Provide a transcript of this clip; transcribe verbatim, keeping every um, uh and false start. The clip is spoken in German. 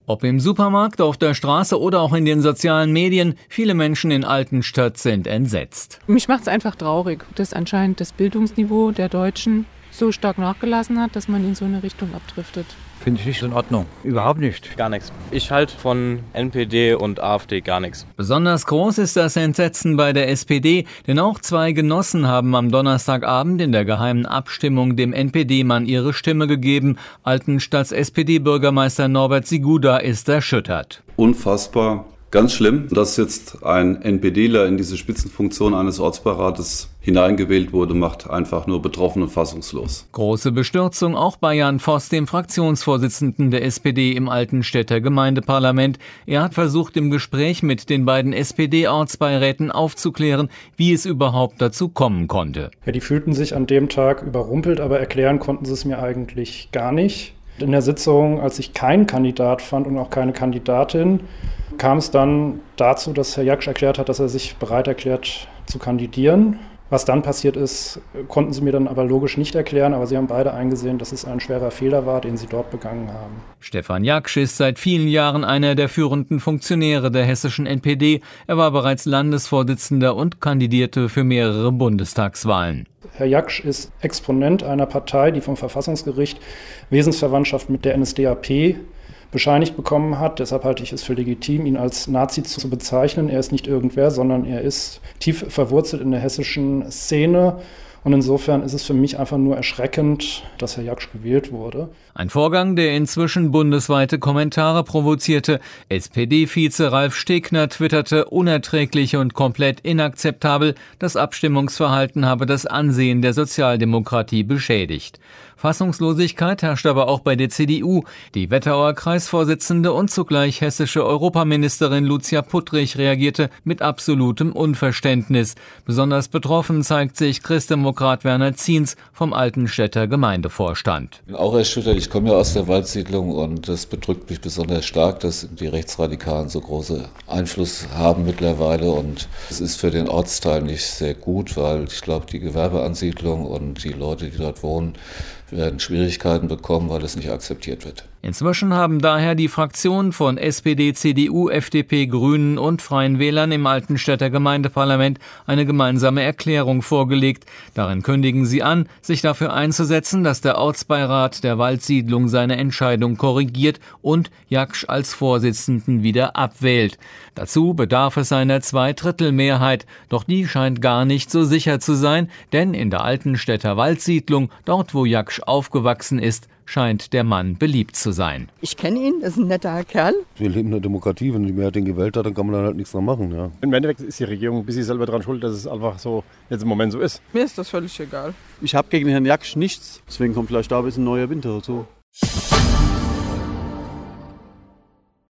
Ob im Supermarkt, auf der Straße oder auch in den sozialen Medien, viele Menschen in Altenstadt sind entsetzt. Mich macht es einfach traurig, dass anscheinend das Bildungsniveau der Deutschen so stark nachgelassen hat, dass man in so eine Richtung abdriftet. Finde ich nicht in Ordnung. Überhaupt nicht. Gar nichts. Ich halte von N P D und AfD gar nichts. Besonders groß ist das Entsetzen bei der S P D, denn auch zwei Genossen haben am Donnerstagabend in der geheimen Abstimmung dem N P D-Mann ihre Stimme gegeben. Altenstadts S P D-Bürgermeister Norbert Siguda ist erschüttert. Unfassbar. Ganz schlimm, dass jetzt ein NPDler in diese Spitzenfunktion eines Ortsbeirates hineingewählt wurde, macht einfach nur betroffen und fassungslos. Große Bestürzung auch bei Jan Voss, dem Fraktionsvorsitzenden der S P D im Altenstädter Gemeindeparlament. Er hat versucht, im Gespräch mit den beiden S P D-Ortsbeiräten aufzuklären, wie es überhaupt dazu kommen konnte. Ja, die fühlten sich an dem Tag überrumpelt, aber erklären konnten sie es mir eigentlich gar nicht. In der Sitzung, als ich keinen Kandidat fand und auch keine Kandidatin, kam es dann dazu, dass Herr Jaksch erklärt hat, dass er sich bereit erklärt zu kandidieren. Was dann passiert ist, konnten sie mir dann aber logisch nicht erklären, aber sie haben beide eingesehen, dass es ein schwerer Fehler war, den sie dort begangen haben. Stefan Jaksch ist seit vielen Jahren einer der führenden Funktionäre der hessischen N P D. Er war bereits Landesvorsitzender und kandidierte für mehrere Bundestagswahlen. Herr Jaksch ist Exponent einer Partei, die vom Verfassungsgericht Wesensverwandtschaft mit der N S D A P bescheinigt bekommen hat. Deshalb halte ich es für legitim, ihn als Nazi zu bezeichnen. Er ist nicht irgendwer, sondern er ist tief verwurzelt in der hessischen Szene. Und insofern ist es für mich einfach nur erschreckend, dass Herr Jaksch gewählt wurde. Ein Vorgang, der inzwischen bundesweite Kommentare provozierte. S P D-Vize Ralf Stegner twitterte, unerträglich und komplett inakzeptabel. Das Abstimmungsverhalten habe das Ansehen der Sozialdemokratie beschädigt. Fassungslosigkeit herrscht aber auch bei der C D U. Die Wetterauer Kreisvorsitzende und zugleich hessische Europaministerin Lucia Puttrich reagierte mit absolutem Unverständnis. Besonders betroffen zeigt sich Christdemokrat Werner Ziens vom Altenstädter Gemeindevorstand. Ich bin auch erschüttert. Ich komme ja aus der Waldsiedlung und das bedrückt mich besonders stark, dass die Rechtsradikalen so großen Einfluss haben mittlerweile. Und es ist für den Ortsteil nicht sehr gut, weil ich glaube, die Gewerbeansiedlung und die Leute, die dort wohnen, werden Schwierigkeiten bekommen, weil es nicht akzeptiert wird. Inzwischen haben daher die Fraktionen von S P D, C D U, F D P, Grünen und Freien Wählern im Altenstädter Gemeindeparlament eine gemeinsame Erklärung vorgelegt. Darin kündigen sie an, sich dafür einzusetzen, dass der Ortsbeirat der Waldsiedlung seine Entscheidung korrigiert und Jaksch als Vorsitzenden wieder abwählt. Dazu bedarf es einer Zweidrittelmehrheit, doch die scheint gar nicht so sicher zu sein, denn in der Altenstädter Waldsiedlung, dort wo Jaksch aufgewachsen ist, scheint der Mann beliebt zu sein. Ich kenne ihn, das ist ein netter Kerl. Wir leben in der Demokratie, wenn die Mehrheit den gewählt hat, dann kann man dann halt nichts dran machen. Ja. Im Endeffekt ist die Regierung ein bisschen selber dran schuld, dass es einfach so jetzt im Moment so ist. Mir ist das völlig egal. Ich habe gegen Herrn Jaksch nichts, deswegen kommt vielleicht da ein bisschen neuer Winter dazu.